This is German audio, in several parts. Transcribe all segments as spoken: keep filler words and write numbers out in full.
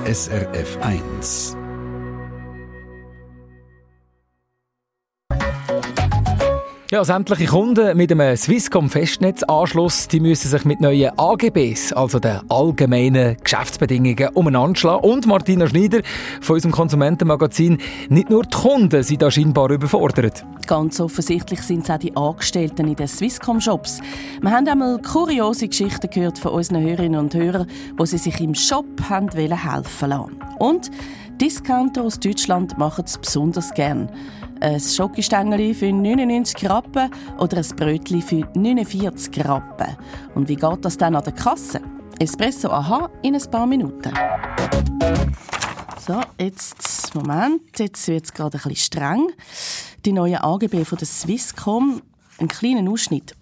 S R F eins. Ja, sämtliche Kunden mit einem Swisscom-Festnetzanschluss, die müssen sich mit neuen A G Bs, also den allgemeinen Geschäftsbedingungen, umeinander schlagen. Und Martina Schneider von unserem Konsumentenmagazin, nicht nur die Kunden sind da scheinbar überfordert. Ganz offensichtlich sind es auch die Angestellten in den Swisscom-Shops. Wir haben einmal kuriose Geschichten gehört von unseren Hörerinnen und Hörern, wo sie sich im Shop haben helfen lassen. Und Discounter aus Deutschland machen es besonders gern. Ein Schokostängeli für neunundneunzig Rappen oder ein Brötchen für neunundvierzig Rappen. Und wie geht das dann an der Kasse? Espresso aha in ein paar Minuten. So, jetzt, Moment, jetzt wird es gerade ein bisschen streng. Die neuen A G B von der Swisscom, einen kleinen Ausschnitt.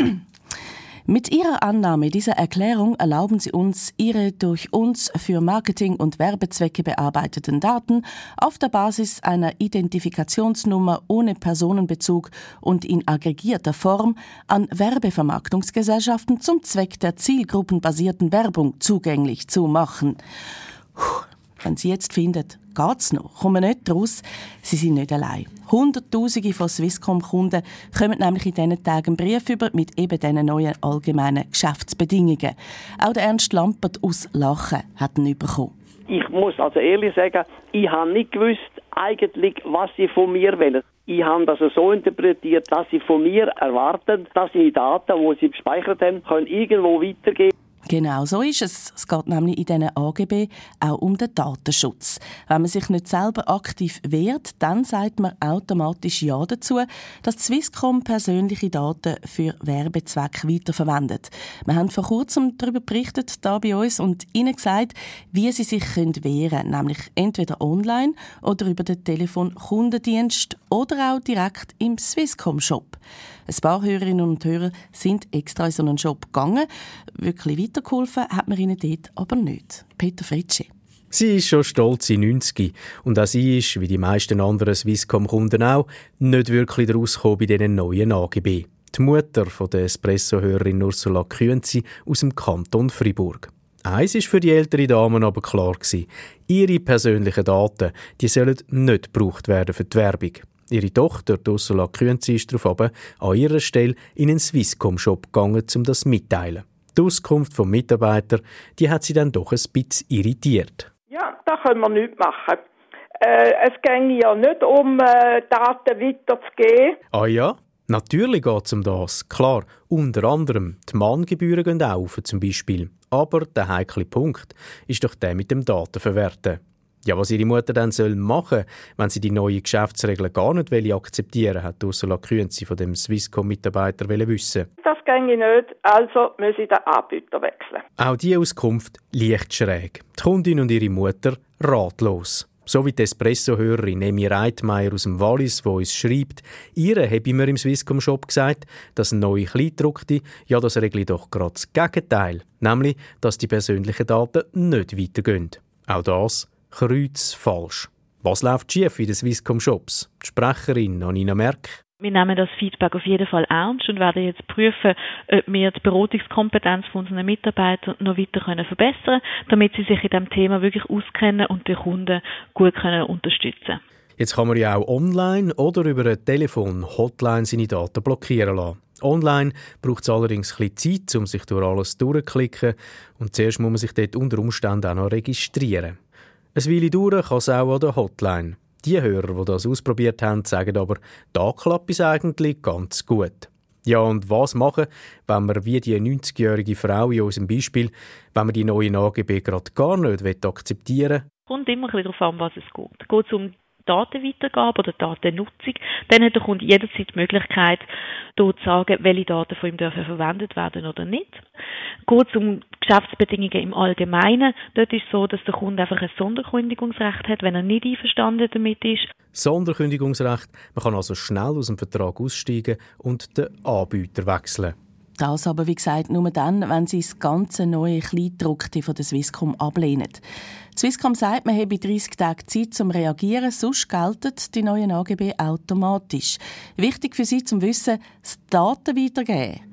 Mit Ihrer Annahme dieser Erklärung erlauben Sie uns, Ihre durch uns für Marketing- und Werbezwecke bearbeiteten Daten auf der Basis einer Identifikationsnummer ohne Personenbezug und in aggregierter Form an Werbevermarktungsgesellschaften zum Zweck der zielgruppenbasierten Werbung zugänglich zu machen. Puh. Wenn Sie jetzt finden, geht's noch, kommen nicht raus, Sie sind nicht allein. Hunderttausende von Swisscom-Kunden kommen nämlich in diesen Tagen einen Brief über mit eben diesen neuen allgemeinen Geschäftsbedingungen. Auch der Ernst Lampert aus Lachen hat ihn bekommen. Ich muss also ehrlich sagen, ich habe nicht gewusst, eigentlich, was sie von mir wollen. Ich habe das so interpretiert, dass sie von mir erwarten, dass sie die Daten, die sie gespeichert haben, können irgendwo weitergeben. Genau so ist es. Es geht nämlich in diesen A G B auch um den Datenschutz. Wenn man sich nicht selber aktiv wehrt, dann sagt man automatisch Ja dazu, dass die Swisscom persönliche Daten für Werbezwecke weiterverwendet. Wir haben vor kurzem darüber berichtet, hier bei uns, und Ihnen gesagt, wie Sie sich wehren können, nämlich entweder online oder über den Telefonkundendienst oder auch direkt im Swisscom-Shop. Ein paar Hörerinnen und Hörer sind extra in so einen Shop gegangen. Wirklich weitergeholfen hat man ihnen dort aber nicht. Peter Fritschi. Sie ist schon stolze neunzig und auch sie ist, wie die meisten anderen Swisscom-Kunden auch, nicht wirklich rausgekommen bei diesen neuen A G B. Die Mutter von der Espresso-Hörerin Ursula Künzi aus dem Kanton Fribourg. Eins war für die ältere Dame aber klar gewesen. Ihre persönlichen Daten, die sollen nicht gebraucht werden für die Werbung. Ihre Tochter, Ursula Künzi, ist daraufhin an ihrer Stelle in einen Swisscom-Shop gegangen, um das mitteilen. Die Auskunft vom Mitarbeiter, die hat sie dann doch ein bisschen irritiert. Ja, da können wir nichts machen. Äh, es ging ja nicht um äh, Daten weiterzugeben. Ah ja? Natürlich geht es um das. Klar, unter anderem die Mahngebühren gehen auch auf, zum Beispiel. Aber der heikle Punkt ist doch der mit dem Datenverwerten. Ja, was ihre Mutter dann soll machen, wenn sie die neuen Geschäftsregeln gar nicht akzeptieren will, hat Ursula Künzi von dem Swisscom-Mitarbeiter wissen. Das ginge nicht, also müsse ich den Anbieter wechseln. Auch diese Auskunft leicht schräg. Die Kundin und ihre Mutter ratlos. So wie die Espresso-Hörerin Emi Reitmeier aus dem Wallis, die uns schreibt, ihr habe mir im Swisscom-Shop gesagt, dass ein neue Kleingedruckte, ja, das regle doch gerade das Gegenteil. Nämlich, dass die persönlichen Daten nicht weitergehen. Auch das kreuzfalsch. Was läuft schief in den Swisscom-Shops? Die Sprecherin Anina Merck. Wir nehmen das Feedback auf jeden Fall ernst und werden jetzt prüfen, ob wir die Beratungskompetenz von unseren Mitarbeitern noch weiter verbessern können, damit sie sich in diesem Thema wirklich auskennen und die Kunden gut können unterstützen können. Jetzt kann man ja auch online oder über ein Telefon Hotline seine Daten blockieren lassen. Online braucht es allerdings ein bisschen Zeit, um sich durch alles durchzuklicken, und zuerst muss man sich dort unter Umständen auch noch registrieren. Eine Weile dauern kann es auch an der Hotline. Die Hörer, die das ausprobiert haben, sagen aber, da klappt es eigentlich ganz gut. Ja, und was machen, wenn man wie die neunzigjährige Frau in unserem Beispiel, wenn man die neuen A G B gerade gar nicht akzeptieren will? Es kommt immer ein bisschen darauf an, was es geht. Geht es um Datenweitergabe oder Datennutzung, dann hat der Kunde jederzeit die Möglichkeit, dort zu sagen, welche Daten von ihm dürfen verwendet werden oder nicht. Geht es um Geschäftsbedingungen im Allgemeinen, dort ist es so, dass der Kunde einfach ein Sonderkündigungsrecht hat, wenn er nicht einverstanden damit ist. Sonderkündigungsrecht, man kann also schnell aus dem Vertrag aussteigen und den Anbieter wechseln. Das aber, wie gesagt, nur dann, wenn sie das ganze neue Kleingedruckte von der Swisscom ablehnen. Die Swisscom sagt, man habe dreissig Tage Zeit zum Reagieren, sonst gelten die neuen A G B automatisch. Wichtig für Sie zum Wissen, das Daten weitergeben,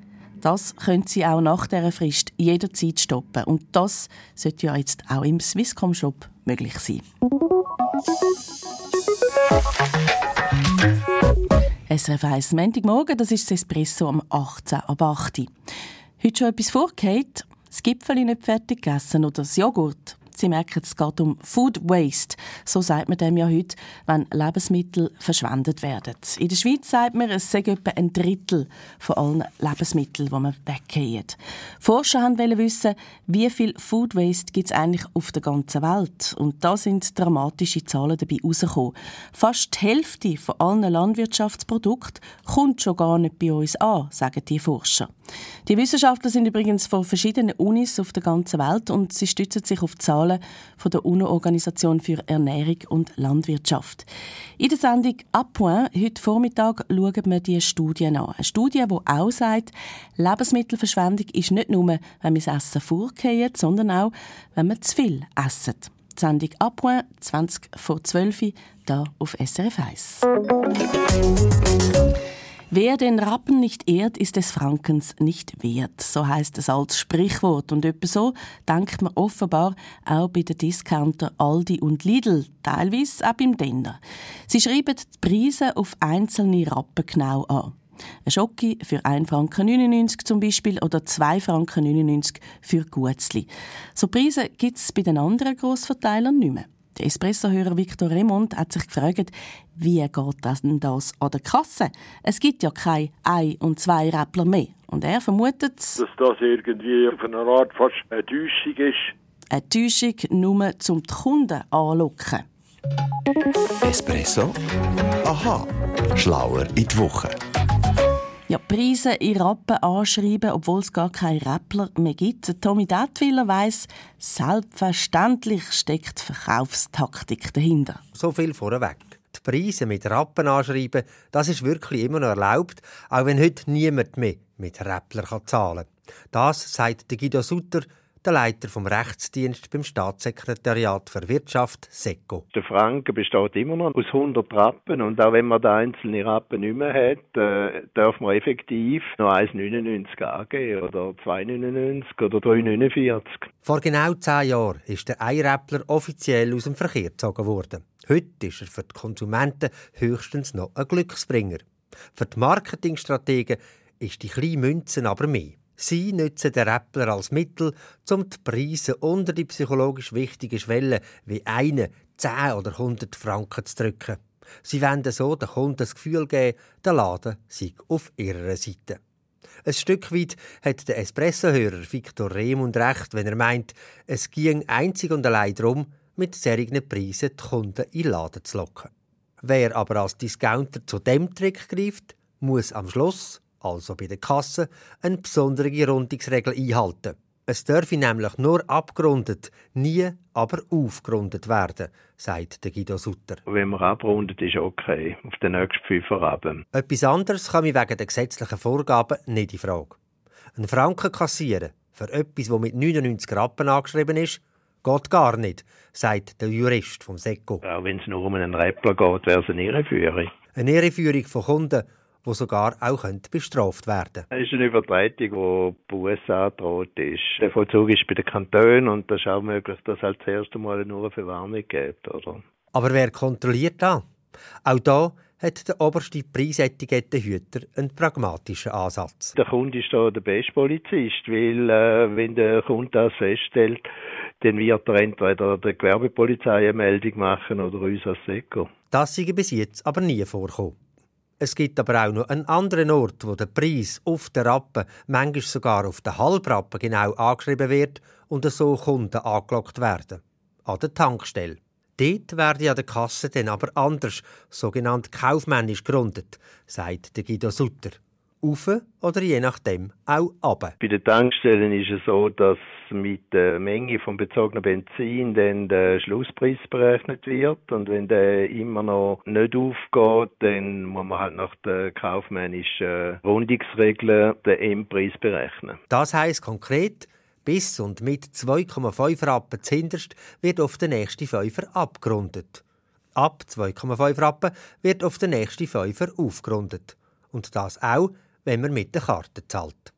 Das können Sie auch nach dieser Frist jederzeit stoppen. Und das sollte ja jetzt auch im Swisscom-Shop möglich sein. S R F eins Montagmorgen, das ist das Espresso am achtzehn ab acht. Heute schon etwas vorgeht? Das Gipfeli nicht fertig gegessen oder das Joghurt? Sie merken, es geht um Food Waste. So sagt man dem ja heute, wenn Lebensmittel verschwendet werden. In der Schweiz sagt man, es sei etwa ein Drittel von allen Lebensmitteln, die man weggehen. Forscher wollten wissen, wie viel Food Waste gibt es eigentlich auf der ganzen Welt. Und da sind dramatische Zahlen dabei herausgekommen. Fast die Hälfte von allen Landwirtschaftsprodukten kommt schon gar nicht bei uns an, sagen die Forscher. Die Wissenschaftler sind übrigens von verschiedenen Unis auf der ganzen Welt und sie stützen sich auf Zahlen von der UNO-Organisation für Ernährung und Landwirtschaft. In der Sendung «A Point» heute Vormittag schauen wir diese Studie an. Eine Studie, die auch sagt, Lebensmittelverschwendung ist nicht nur, wenn wir das Essen vorgehen, sondern auch, wenn wir zu viel essen. Die Sendung «A Point» zwanzig vor zwölf hier auf S R F eins. Wer den Rappen nicht ehrt, ist des Frankens nicht wert. So heisst es als Sprichwort. Und etwa so denkt man offenbar auch bei den Discounter Aldi und Lidl, teilweise auch beim Denner. Sie schreiben die Preise auf einzelne Rappen genau an. Ein Schoki für ein Franken neunundneunzig zum Beispiel oder zwei Franken neunundneunzig für Guetzli. So Preise gibt es bei den anderen Grossverteilern nicht mehr. Der Espresso-Hörer Victor Raymond hat sich gefragt, wie geht das denn das an der Kasse? Es gibt ja keine ein- und zwei Räppler mehr. Und er vermutet, dass das irgendwie auf eine Art fast eine Täuschung ist. Eine Täuschung nur, um die Kunden anzulocken. Espresso? Aha, schlauer in die Woche. Ja, Preise in Rappen anschreiben, obwohl es gar keine Räppler mehr gibt. Tommy Detwiller weiss, selbstverständlich steckt Verkaufstaktik dahinter. So viel vorweg. Die Preise mit Rappen anschreiben, das ist wirklich immer noch erlaubt, auch wenn heute niemand mehr mit Räppler zahlen kann. Das sagt Guido Sutter, der Leiter vom Rechtsdienst beim Staatssekretariat für Wirtschaft SECO. Der Franken besteht immer noch aus hundert Rappen und auch wenn man den einzelnen Rappen nicht mehr hat, äh, darf man effektiv noch eins Komma neunundneunzig angeben oder zwei Komma neunundneunzig oder drei Komma neunundvierzig. Vor genau zehn Jahren ist der Einräppler offiziell aus dem Verkehr gezogen worden. Heute ist er für die Konsumenten höchstens noch ein Glücksbringer. Für die Marketingstrategen ist die kleine Münze aber mehr. Sie nutzen den Räppler als Mittel, um die Preise unter die psychologisch wichtige Schwelle wie eine, zehn oder hundert Franken zu drücken. Sie wollen so den Kunden das Gefühl geben, der Laden sei auf ihrer Seite. Ein Stück weit hat der Espresso-Hörer Victor Raymond recht, wenn er meint, es ging einzig und allein darum, mit solchen Preisen die Kunden in den Laden zu locken. Wer aber als Discounter zu dem Trick greift, muss am Schluss, also bei der Kasse, eine besondere Rundungsregel einhalten. Es dürfe nämlich nur abgerundet, nie aber aufgerundet werden, sagt Guido Sutter. Wenn man abrundet, ist okay, auf den nächsten Pfeifer runter. Etwas anderes komme wegen der gesetzlichen Vorgaben nicht in Frage. Einen Franken kassieren für etwas, das mit neunundneunzig Rappen angeschrieben ist, geht gar nicht, sagt der Jurist vom SECO. Auch wenn es nur um einen Räppler geht, wäre es eine Irreführung. Eine Irreführung von Kunden, die sogar auch bestraft werden können. Es ist eine Übertretung, die Busse angedroht ist. Der Vollzug ist bei den Kantonen und das ist auch möglich, dass es halt das erste Mal nur eine Verwarnung gibt. Oder? Aber wer kontrolliert das? Auch da hat der oberste Preisetikettenhüter einen pragmatischen Ansatz. Der Kunde ist da der beste Polizist, weil äh, wenn der Kunde das feststellt, dann wird er entweder der Gewerbepolizei eine Meldung machen oder uns als SECO. Das sei bis jetzt aber nie vorgekommen. Es gibt aber auch noch einen anderen Ort, wo der Preis auf den Rappen, manchmal sogar auf den Halbrappen genau angeschrieben wird und so Kunden angelockt werden. An der Tankstelle. Dort werde an der Kasse dann aber anders, sogenannt kaufmännisch gerundet, sagt Guido Sutter. Auf oder je nachdem auch runter. Bei den Tankstellen ist es so, dass mit der Menge vom bezogenen Benzin dann der Schlusspreis berechnet wird. Und wenn der immer noch nicht aufgeht, dann muss man halt nach den kaufmännischen Rundungsregeln den Endpreis berechnen. Das heisst konkret, bis und mit zwei Komma fünf Rappen zuhinterst wird auf den nächsten Fünfer abgerundet. Ab zwei Komma fünf Rappen wird auf den nächsten Fünfer aufgerundet. Und das auch, wenn man mit der Karte zahlt.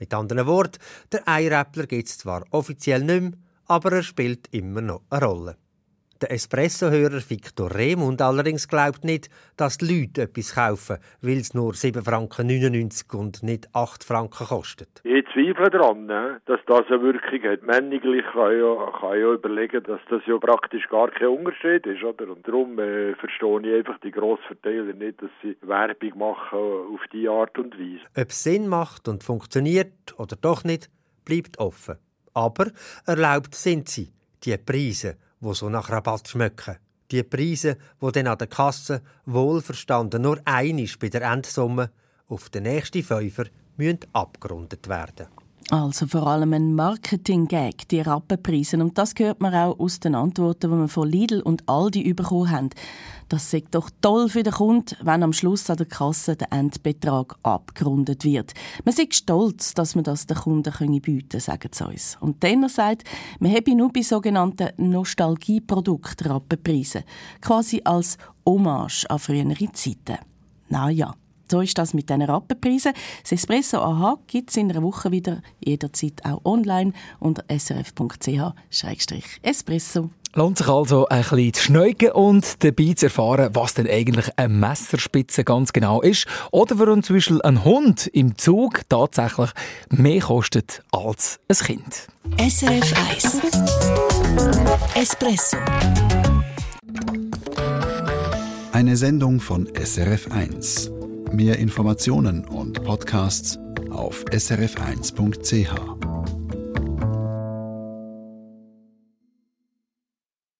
Mit anderen Worten, der Eiräppler gibt es zwar offiziell nicht mehr, aber er spielt immer noch eine Rolle. Der Espresso-Hörer Victor Remund allerdings glaubt nicht, dass die Leute etwas kaufen, weil es nur sieben Franken neunundneunzig und nicht acht Franken kostet. Ich zweifle daran, ne, dass das eine Wirkung hat. Männlich kann ja, kann ja überlegen, dass das ja praktisch gar kein Unterschied ist. Oder? Und darum äh, verstehe ich einfach die Grossverteiler nicht, dass sie Werbung machen auf diese Art und Weise. Ob es Sinn macht und funktioniert oder doch nicht, bleibt offen. Aber erlaubt sind sie, die Preise, die so nach Rabatt schmecken. Die Preise, die dann an der Kasse wohlverstanden nur einmal bei der Endsumme auf den nächsten Fünfer müssen abgerundet werden. Also vor allem ein Marketing-Gag, die Rappenpreise. Und das hört man auch aus den Antworten, die wir von Lidl und Aldi bekommen haben. Das sei doch toll für den Kunden, wenn am Schluss an der Kasse der Endbetrag abgerundet wird. Man sei stolz, dass man das den Kunden bieten können, sagen sie uns. Und Denner sagt, man habe nur bei sogenannten Nostalgieprodukten Rappenpreise. Quasi als Hommage an frühere Zeiten. Na ja. So ist das mit diesen Rappenpreisen. Das Espresso A H gibt es in einer Woche wieder, jederzeit auch online unter s r f punkt c h slash espresso. Lohnt sich also ein bisschen zu schneugen und dabei zu erfahren, was denn eigentlich eine Messerspitze ganz genau ist. Oder warum zum Beispiel ein Hund im Zug tatsächlich mehr kostet als ein Kind. S R F eins Espresso. Eine Sendung von S R F eins. Mehr Informationen und Podcasts auf s r f eins punkt c h.